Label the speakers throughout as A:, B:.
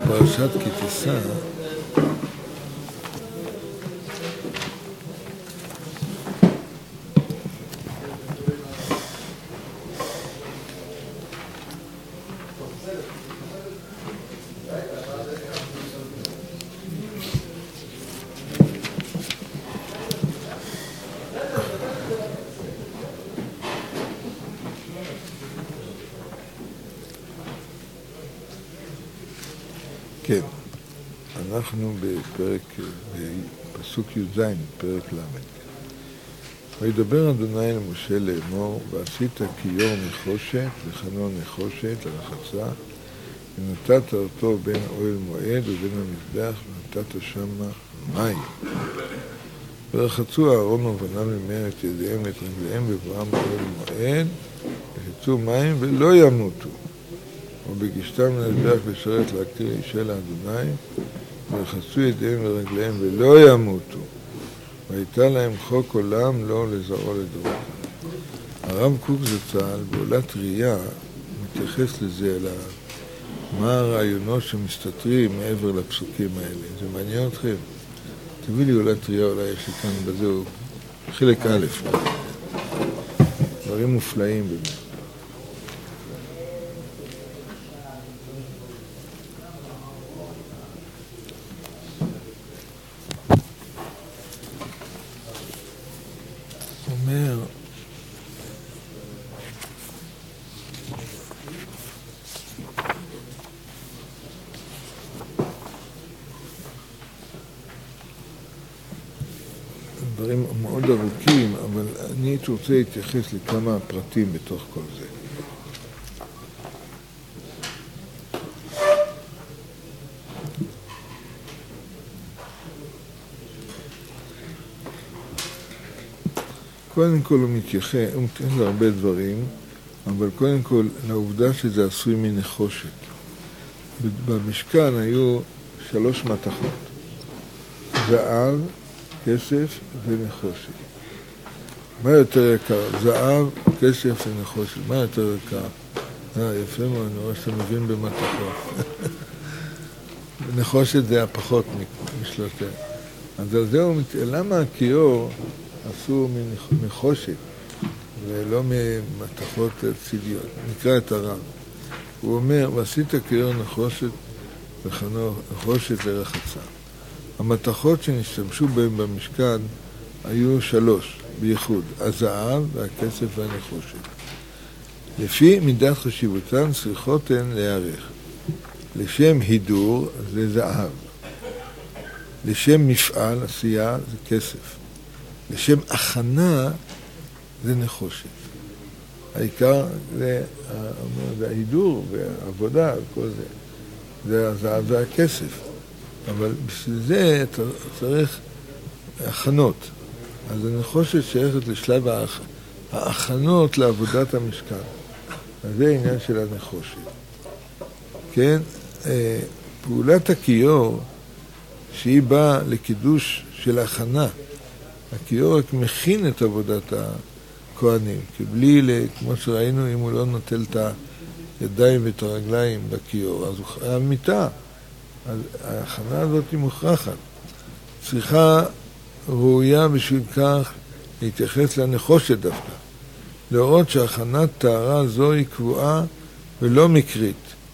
A: פרשת כי תישא, כן, אנחנו בפסוק י"ז, פרק ל'. וידבר אדוני למשה לאמור, ועשית כיור נחושת וחנון נחושת לרחצה, ונתת אותו בין האוהל מועד ובין המזבח, ונתת שמה מים. ורחצו אהרון ובניו ממנו את ידיהם ואת רגליהם בבואם האוהל מועד, וחצו מים ולא ימותו. ובגישתם למזבח לשרת להקריב אישה לאדוני, ורחצו ידיהם ורגליהם ולא ימותו. והייתה להם חוק עולם לא לזרעו לדורות. הרב קוק זצ"ל בעולת ראייה מתייחס לזה, אלא מה הרעיונות שמסתתרים מעבר לפסוקים האלה. זה מעניין אתכם? תביא לי עולת ראייה, אולי יש לי כאן בזהו חלק א', דברים מופלאים באמת. אומר דברים מאוד ארוכים, אבל אני רוצה להתייחס לכמה פרטים בתוך כל זה. קודם כל הוא מתייחס להרבה דברים, אבל קודם כל לעובדה שזה עשוי מנחושת. במשכן היו 3 מתכות, זהב, כסף ונחושת. מה יותר יקר? זהב, כסף ונחושת. מה יותר יקר? יפה מאוד, אני רואה שאתה מבין במתכות. נחושת זה הפחות משלושה. אז על זה הוא למה הכיור עשו מנחושת ולא ממתכות ציליות? נקרא את הרב. הוא אומר, ועשית כיור נחושת נחושת לרחצה. המתכות שנשתמשו בהם במשכן היו 3 בייחוד, הזהב והכסף והנחושת. לפי מידת חשיבותן צריכות הן להיערך. לשם הידור זה זהב, לשם מפעל עשייה זה כסף, לשם הכנה זה נחושת. העיקר זה ההידור והעבודה וכל זה, זה הזהב והכסף. אבל בשביל זה אתה צריך הכנות. אז הנחושת שייכת לשלב ההכנות לעבודת המשכן. אז זה העניין של הנחושת. כן, פעולת הכיור שהיא באה לקידוש של הכנה. הכיור רק מכין את עבודת הכהנים, כי בלי, כמו שראינו, אם הוא לא נוטל את הידיים ואת הרגליים בכיור, אז הוא חייב מיטה. אז ההכנה הזאת היא מוכרחת. צריכה ראויה בשביל כך להתייחס לנחושת דווקא. לראות שהכנת טהרה זו היא קבועה ולא מקרית.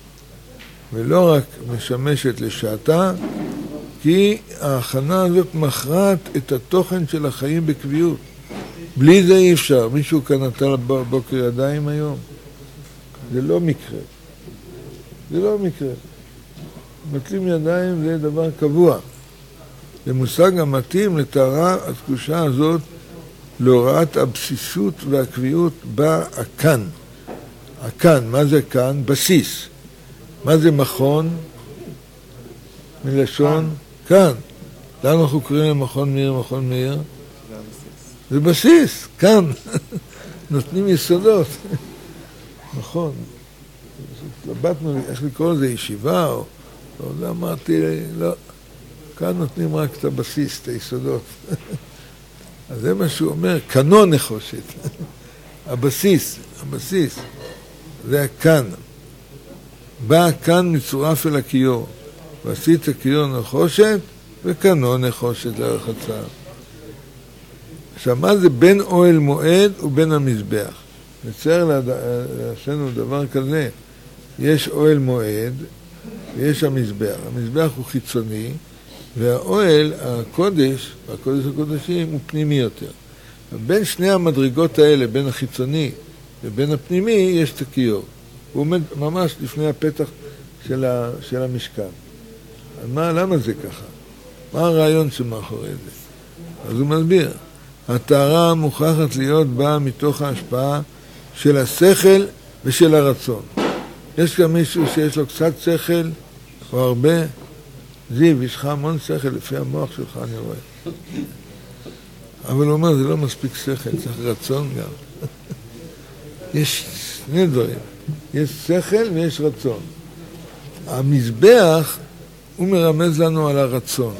A: ולא רק משמשת לשעתה, כי ההכנה הזאת מכרעת את התוכן של החיים בקביעות. בלי זה אי אפשר. מישהו כאן נטל בבוקר ידיים היום? זה לא מקרה. זה לא מקרה. נטלים ידיים זה דבר קבוע. זה מושג המתאים לטהרה הקדושה הזאת, להוראת הבסיסות והקביעות בה הכאן. הכאן, מה זה כאן? בסיס. מה זה מכון? מלשון? כאן. למה אנחנו קוראים למכון מאיר, מכון מאיר? זה בסיס, כאן. נותנים יסודות. נכון. התלבטנו איך לקרוא לזה ישיבה או... לא אמרתי, לא. כאן נותנים רק את הבסיס, את היסודות. אז זה מה שהוא אומר, כאנו נחושת. הבסיס, זה הכאן. בא כאן מצורף אל הכיור. ועשית כיור נחושת וקנו נחושת לרחצה. עכשיו, מה זה בין אוהל מועד ובין המזבח? נצייר לעשינו דבר כזה, יש אוהל מועד ויש המזבח. המזבח הוא חיצוני, והאוהל, הקודש, הקודש הקודשים, הוא פנימי יותר. בין שני המדרגות האלה, בין החיצוני ובין הפנימי, יש את הכיור. הוא עומד ממש לפני הפתח של המשכן. למה זה ככה? מה הרעיון שמאחורי זה? אז הוא מסביר. הטהרה מוכרחת להיות באה מתוך ההשפעה של השכל ושל הרצון. יש גם מישהו שיש לו קצת שכל או הרבה? זיו, יש לך המון שכל לפי המוח שלך, אני רואה. אבל הוא אומר, זה לא מספיק שכל, צריך רצון גם. יש שני דברים, יש שכל ויש רצון. המזבח, הוא מרמז לנו על הרצון.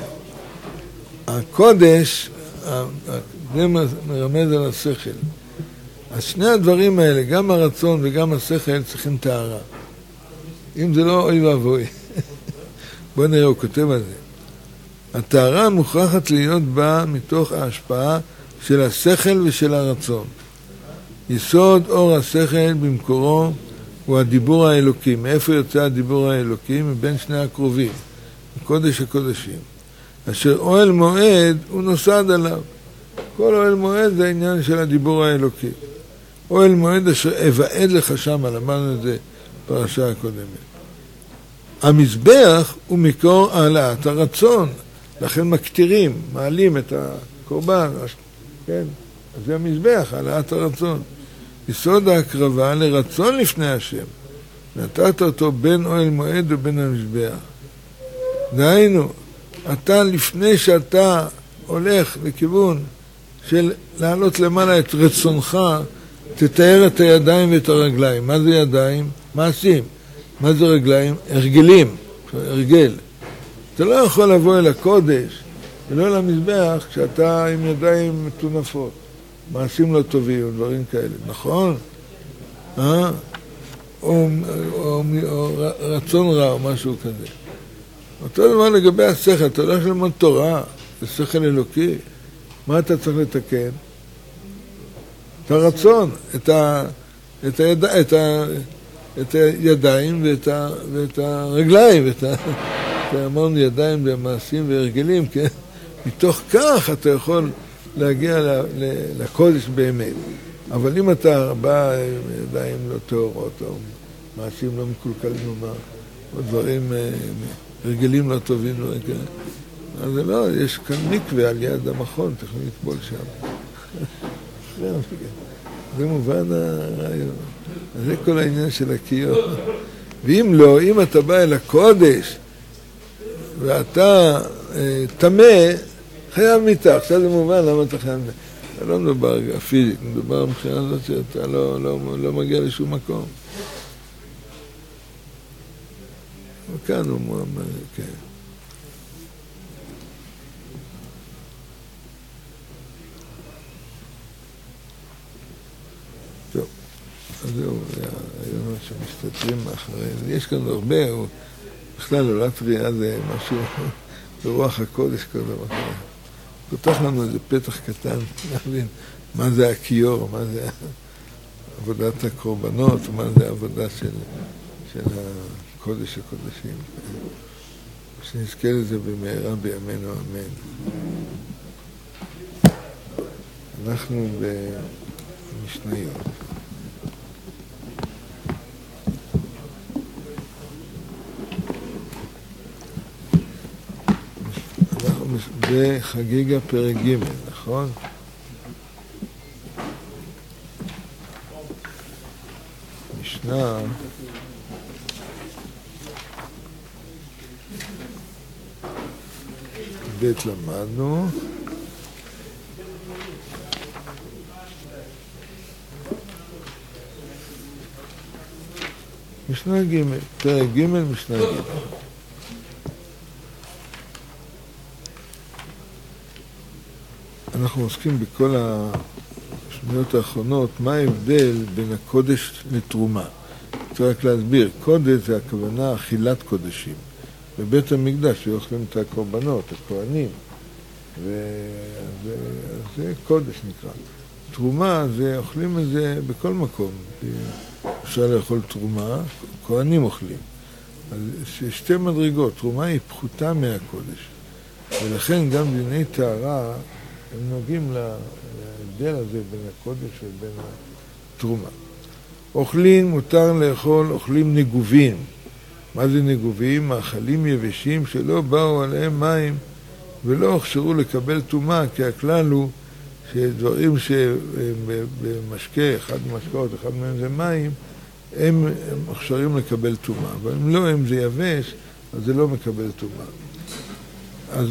A: הקודש, זה מרמז על השכל. אז שני הדברים האלה, גם הרצון וגם השכל, צריכים טהרה. אם זה לא, אוי ואבוי. בוא נראה, הוא כותב על זה. הטהרה מוכרחת להיות בה מתוך ההשפעה של השכל ושל הרצון. יסוד אור השכל במקורו הוא הדיבור האלוקי. מאיפה יוצא הדיבור האלוקי? מבין שני הקרובים, קודש הקודשים. אשר אוהל מועד הוא נוסד עליו. כל אוהל מועד זה העניין של הדיבור האלוקי. אוהל מועד אשר אבעד לך שמה, למדנו את זה פרשה הקודמת. המזבח הוא מקור העלאת הרצון, לכן מקטירים, מעלים את הקורבן, כן? אז זה המזבח, העלאת הרצון. יסוד ההקרבה לרצון לפני השם, נתת אותו בין אוהל מועד ובין המזבח. דהיינו, אתה לפני שאתה הולך לכיוון של לעלות למעלה את רצונך, תתאר את הידיים ואת הרגליים. מה זה ידיים? מעשים. מה זה רגליים? הרגלים, הרגל. אתה לא יכול לבוא אל הקודש ולא אל המזבח כשאתה עם ידיים מטונפות. מעשים לא טובים, דברים כאלה, נכון? או רצון רע או משהו כזה. אותו דבר לגבי השכל, אתה הולך ללמוד תורה, זה שכל אלוקי. מה אתה צריך לתקן? את הרצון, את הידיים ואת הרגליים, אמרנו ידיים במעשים והרגלים, כן? מתוך כך אתה יכול להגיע לקודש באמת. אבל אם אתה בא עם ידיים לא טהורות, או מעשים לא מקולקלים, או דברים, הרגלים לא טובים, אז זה לא, יש כאן מקווה על יד המכון, תכף נטבול שם. זה מובן הרעיון. זה כל העניין של הכיור. ואם לא, אם אתה בא אל הקודש ואתה תמה, חייב מיתה. עכשיו זה מובן למה אתה חייב מיתה. אתה לא מדובר פיזית, מדובר מבחינה הזאת שאתה לא מגיע לשום מקום. וכאן הוא מועמד, כן. טוב, אז זהו, הרעיונות שמסתתרים מאחורי זה. יש כאן הרבה, בכלל עולת זה משהו ברוח הקודש כל דבר. פותח לנו איזה פתח קטן, להבין מה זה הכיור, מה זה עבודת הקורבנות, מה זה העבודה של הקודש הקודשים. שנזכה לזה במהרה בימינו אמן. אנחנו במשניות. אנחנו בחגיגה פרק ג', נכון? משנה ב' למדנו. משנה ג', פרק ג', משנה ג'. אנחנו עוסקים בכל השניות האחרונות, מה ההבדל בין הקודש לתרומה. צריך רק להסביר, קודש זה הכוונה אכילת קודשים. בבית המקדש, שאוכלים את הקורבנות, הכהנים, וזה קודש נקרא. תרומה, זה אוכלים את זה בכל מקום. אפשר לאכול תרומה, כהנים אוכלים. אז שתי מדרגות, תרומה היא פחותה מהקודש. ולכן גם דיני טהרה, הם נוגעים להבדל הזה בין הקודש ובין התרומה. אוכלים, מותר לאכול, אוכלים נגובים. מה זה נגובים? מאכלים יבשים שלא באו עליהם מים ולא הוכשרו לקבל טומאה, כי הכלל הוא שדברים שבמשקה, אחד משקאות, אחד מהם זה מים, הם מוכשרים לקבל טומאה. אבל אם לא, אם זה יבש, אז זה לא מקבל טומאה. אז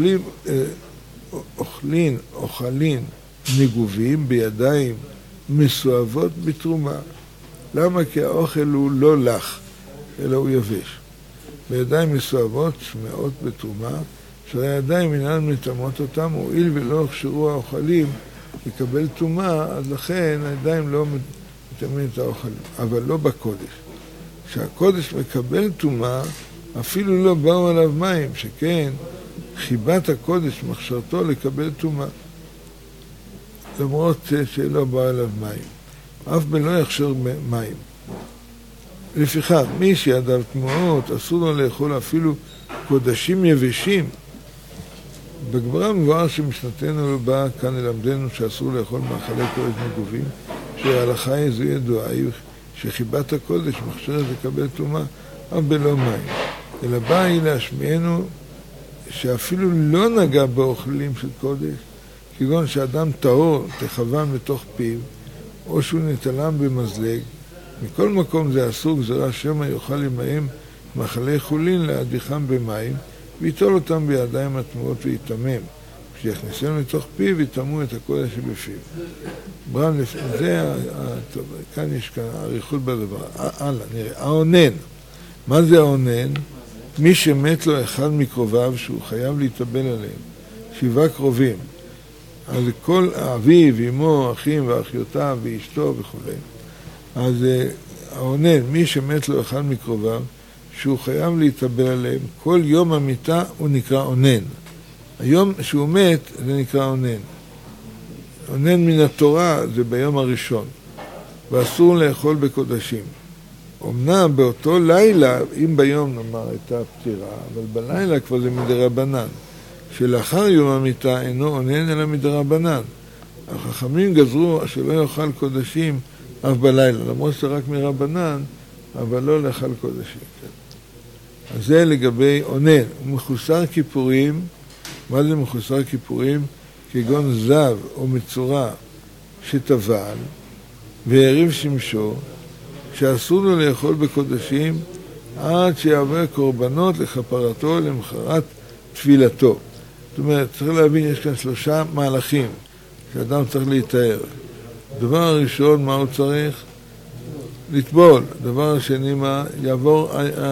A: אוכלים נגובים בידיים מסואבות בתרומה. למה? כי האוכל הוא לא לח, אלא הוא יבש. בידיים מסואבות, שמאות בתרומה, שהידיים אינן מטמאות אותם, הואיל ולא הוכשרו האוכלים לקבל טומאה, אז לכן הידיים לא מטמאים את האוכלים, אבל לא בקודש. כשהקודש מקבל טומאה, אפילו לא באו עליו מים, שכן חיבת הקודש מכשירתו לקבל טומאה, למרות שלא באו עליו מים. אף בלא יכשיר מים. לפיכך, מי שידיו טמאות, אסור לו לאכול אפילו קודשים יבשים. בגמרא מבואר שמשנתנו באה כאן ללמדנו שאסור לאכול מאכלי קודש נגובים, שההלכה היא זו ידועה, שחיבת הקודש מכשירת לקבל טומאה, אף בלא מים. אלא באה היא להשמיענו שאפילו לא נגע באוכלים של קודש, כגון שאדם טהור תכוון בתוך פיו, או שהוא נטלם במזלג, מכל מקום זה אסור גזירה שמא יאכל עמהם מאכלי חולין להדיחם במים, ויטול אותם בידיים הטמאות ויתמם. כשיכניסם לתוך פיו, יטמאו את הקודש שבפיו. ברם, זה, כאן יש כאן אריכות בדבר. הלאה, נראה. האונן. מה זה האונן? מי שמת לו אחד מקרוביו שהוא חייב להתאבל עליהם. 7 קרובים. אז כל אביו, אמו, אחים ואחיותיו ואשתו וכו'. אז האונן, מי שמת לו אחד מקרוביו, שהוא חייב להתאבל עליהם, כל יום המיטה הוא נקרא אונן. היום שהוא מת זה נקרא אונן. אונן מן התורה זה ביום הראשון, ואסור לאכול בקודשים. אמנם באותו לילה, אם ביום נאמר הייתה פטירה, אבל בלילה כבר זה מדרבנן. שלאחר יום המיטה אינו אונן אלא מדרבנן. החכמים גזרו שלא יאכל קודשים אף בלילה, למרות שזה רק מרבנן, אבל לא לאכל קודשים. אז זה לגבי אונן. מחוסר כיפורים, מה זה מחוסר כיפורים? כגון זב או מצורע שטבל והריב שמשו, שאסור לו לאכול בקודשים עד שיעבר קורבנות לכפרתו למחרת תפילתו. זאת אומרת, צריך להבין, יש כאן 3 מהלכים שאדם צריך להתאר. דבר הראשון, מה הוא צריך? לטבול. דבר השני, מה? יעבור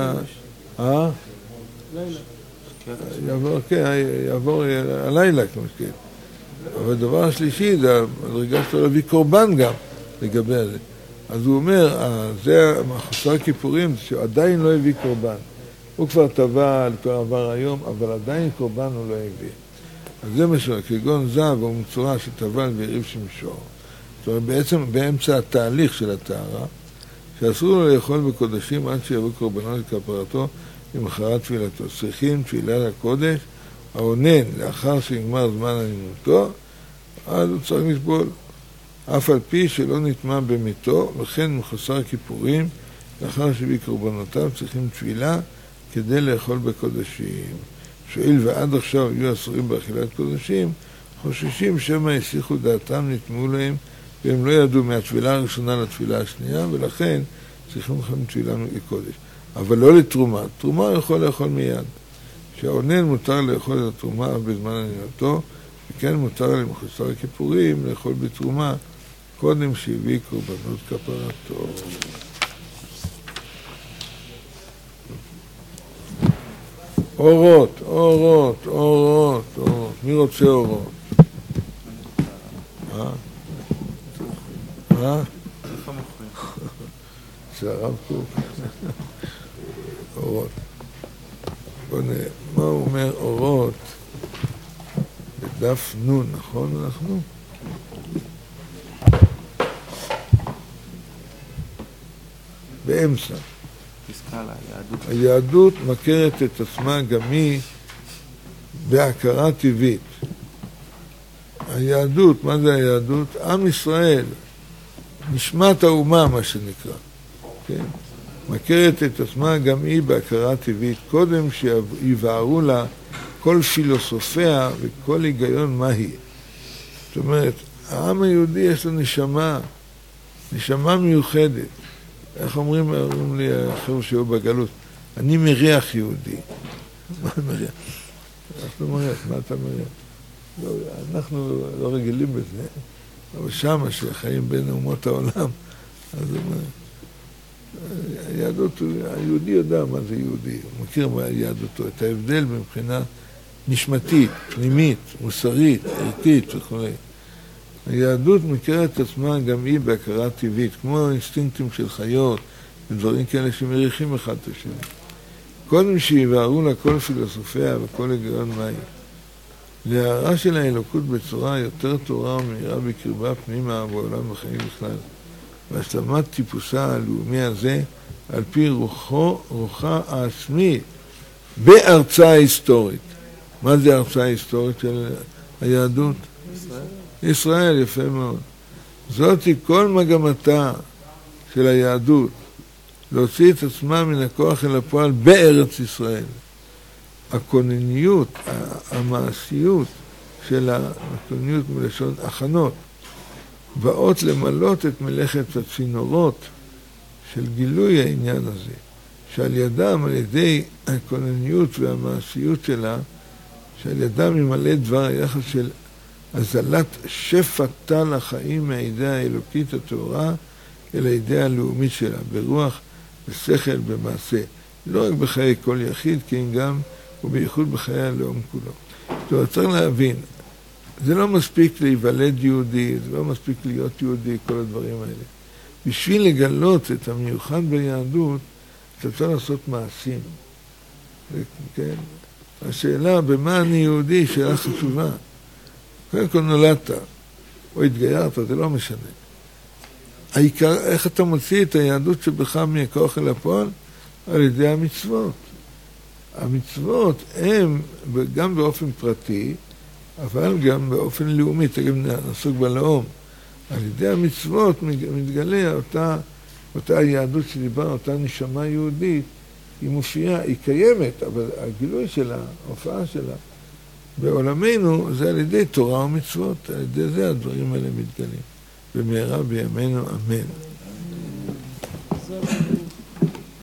A: יעבור הלילה, כמו שכן. אבל דבר השלישי, זה המדרגה שלו להביא קורבן גם לגבי זה. אז הוא אומר, זה מחוסר כיפורים, שעדיין לא הביא קורבן. הוא כבר טבע, כבר עבר היום, אבל עדיין קורבן הוא לא הביא. אז זה משהו, כגון זב או מצורע שטבל והריב שמשור. זאת אומרת, בעצם באמצע התהליך של הטהרה, שאסור לו לאכול בקודשים עד שיבוא קורבנות לכפרתו למחרת תפילתו. צריכים תפילה לקודש, האונן לאחר שנגמר זמן ענינותו, אז הוא צריך לסבול. אף על פי שלא נטמא במיתו, וכן מחוסר כיפורים, לאחר שהביא קורבנותיו צריכים תפילה כדי לאכול בקודשים. שואל ועד עכשיו היו אסורים באכילת קודשים, חוששים שמא יסיחו דעתם, נטמאו להם, והם לא ידעו מהתפילה הראשונה לתפילה השנייה, ולכן צריכים לכם תפילה לקודש. אבל לא לתרומה. תרומה יכול לאכול מיד. שהאונן מותר לאכול את התרומה בזמן ענינותו, וכן מותר למחוסר כיפורים לאכול בתרומה קודם שהביא קורבנות כפרתו. אורות, אורות, אורות, אורות. מי רוצה אורות? זה הרב קוק. אורות. בוא נראה, מה הוא אומר אורות? בדף נון, נכון אנחנו? באמצע. היהדות מכרת את עצמה גם היא בהכרה טבעית. היהדות, מה זה היהדות? עם ישראל, נשמת האומה מה שנקרא, כן? מכרת את עצמה גם היא בהכרה טבעית, קודם שיבהרו לה כל פילוסופיה וכל היגיון מה היא. זאת אומרת, העם היהודי יש לו נשמה מיוחדת. איך אומרים לי החבר'ה שהיו בגלות? אני מריח יהודי. מה מריח? אנחנו מריח, מה אתה מריח? לא, אנחנו לא רגילים בזה, אבל שמה שחיים בין אומות העולם, אז הוא אומר, היהדות, היהודי יודע מה זה יהודי, הוא מכיר מה יהדותו, את ההבדל מבחינה נשמתית, פנימית, מוסרית, ערכית וכו'. היהדות מכירה את עצמה גם היא בהכרה טבעית, כמו אינסטינקטים של חיות, ודברים כאלה שמריחים אחד את השני. קודם שיבהרו לה כל פילוסופיה וכל היגיון מהי. להערה של האלוקות בצורה יותר תורה ומהירה בקרבה פנימה בעולם החיים בכלל. והשלמת טיפוסה הלאומי הזה על פי רוחה העצמי בארצה ההיסטורית. מה זה ארצה ההיסטורית של היהדות? ישראל, יפה מאוד. זאת היא כל מגמתה של היהדות, להוציא את עצמה מן הכוח אל הפועל בארץ ישראל. הכונניות, המעשיות של הכונניות מלשון הכנות, באות למלות את מלאכת הצינורות של גילוי העניין הזה, שעל ידם, על ידי הכונניות והמעשיות שלה, שעל ידם ימלא דבר היחס של הזלת שפע טל החיים מהידי האלוקית הטהורה אל הידי הלאומית שלה, ברוח, בשכל, במעשה. לא רק בחיי כל יחיד, כי אם גם ובייחוד בחיי הלאום כולו. זאת צריך להבין, זה לא מספיק להיוולד יהודי, זה לא מספיק להיות יהודי, כל הדברים האלה. בשביל לגלות את המיוחד ביהדות, אתה צריך לעשות מעשים. כן? השאלה, במה אני יהודי, שאלה חשובה. קודם כל נולדת, או התגיירת, זה לא משנה. העיקר, איך אתה מוציא את היהדות שבך מהכוח אל הפועל? על ידי המצוות. המצוות הם גם באופן פרטי, אבל גם באופן לאומי, תכף נעסוק בלאום. על ידי המצוות מתגלה אותה היהדות שדיבר, אותה נשמה יהודית, היא מופיעה, היא קיימת, אבל הגילוי שלה, ההופעה שלה, בעולמנו זה על ידי תורה ומצוות, על ידי זה הדברים האלה מתגלים. במהרה בימינו אמן.